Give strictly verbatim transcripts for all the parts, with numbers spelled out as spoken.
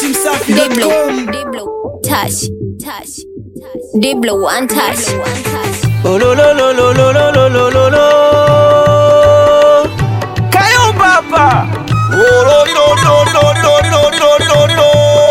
Msafi Diblo, Diblo, touch, touch, touch. Diblo, one touch, one touch. Oh lo lo lo lo lo lo lo lo lo lo. Kayo papa. Oh lo lo lo lo lo lo lo lo lo lo.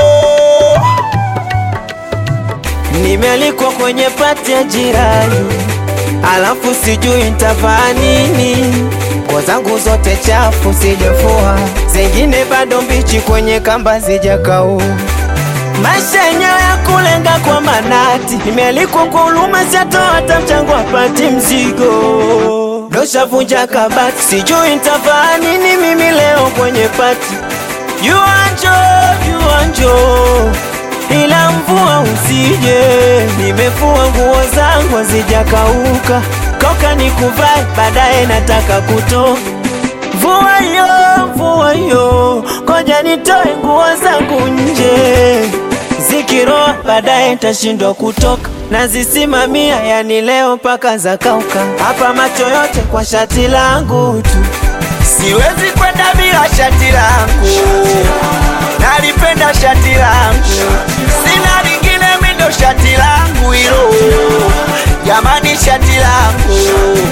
Nimealikwa kwenye pati ya jirani, alafu sijui nitavaa nini. Nguo zangu zote chafu sijafua, zingine bado mbichi kwenye kamba zijakau. Maisha yenyewe ya kulenga kwa manati, nimealikwa kwa huruma siatoa hata mchango apati mzigo. Dosha vunja kabati, sijui nitavaa nini mimi leo kwenye pati. Yuanjo, yuanjo, ila mvua usije. Nimefua nguo zangu hazijakauka, koka nikuvae baadaye nataka kutoka. Mvua yo, mvua yo, koja nitoe nguo zangu nje. Zikiroa baadaye nitashindwa kutoka, nazisimamia yani leo paka za kauka. Hapa macho yote kwa shati langu tu, siwezi kwenda bila shati langu. Nalipenda shati langu, sina lingine mindo shati langu hilo. Jamani shati langu,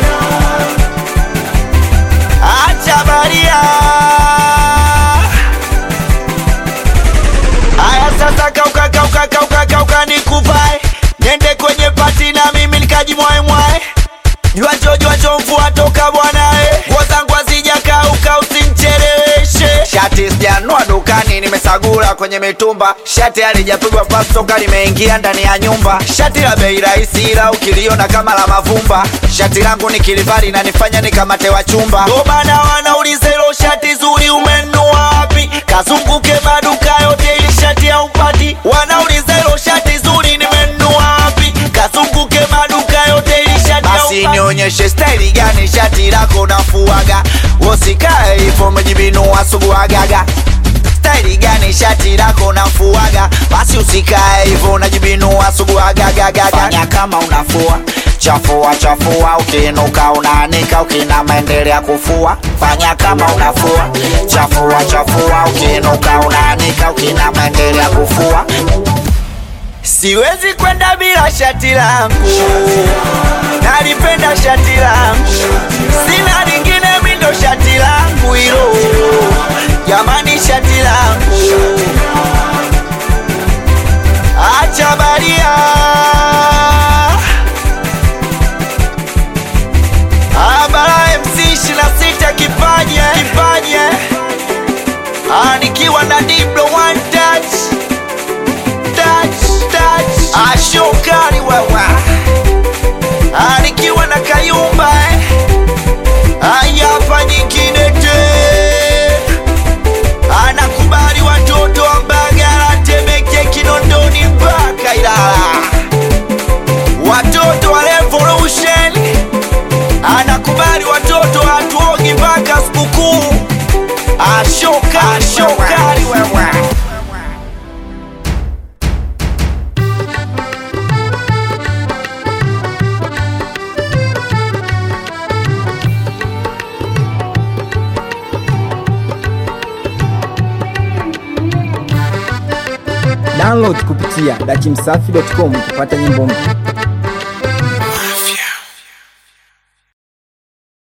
acha baria. Aya sasa kauka kauka kauka kauka nikuvae, nende kwenye pati na mimi nikajimwae mwae. Jua jo jua jo mvua toka bwana eh. Nguo zangu hazijakauka usinicheleweshe. Shati sijanua dukani nimesagula kwenye mitumba. Shati halijapigwa pasi toka limeingia ndani ya nyumba. Shati la bei rahisi ila ukiliona kama la mavumba. Shati langu nikilivali na nifanya nikamate wa chumba. Ndo maana wanauliza hilo shati zuri umenunua wapi? Kazunguke maduka yote ili shati haupati. Wanauliza hilo shati zuri nimenunua wapi? Kazunguke maduka yote ili shati haupati. Basi nionyeshe style gani shati lako nafuaga. Usikae hivyo umejibinua suguagaga. Style gani shati lako nafuaga. Basi usikae hivyo unajibinua suguagaga. Fanya kama unafua, chafua chafua, ukiinuka unaanika, ukinama endelea kufua. Fanya kama unafua, chafua chafua, ukiinuka unaanika, ukinama endelea kufua. Siwezi kwenda bila shati langu, nalipenda shati langu, sina lingine mindo shati langu hilo. Jamani shati langu, acha baria. Abara M C ishirini na sita kipaje, kipaje. Nikiwa na Diblo one touch, touch, touch. Ashokari wewe, nikiwa na Kayumba eh. Ayapa nyingine te, anakubali watoto wa Mbagala, Temeke, Kinondoni mpaka Ilala. Watoto wa Revolution, anakubali watoto wa Tuogi mpaka Sikukuu. Ashokari, ashokari wewe. Download kupitia dachimsafi dot com kupata nyimbo mpya.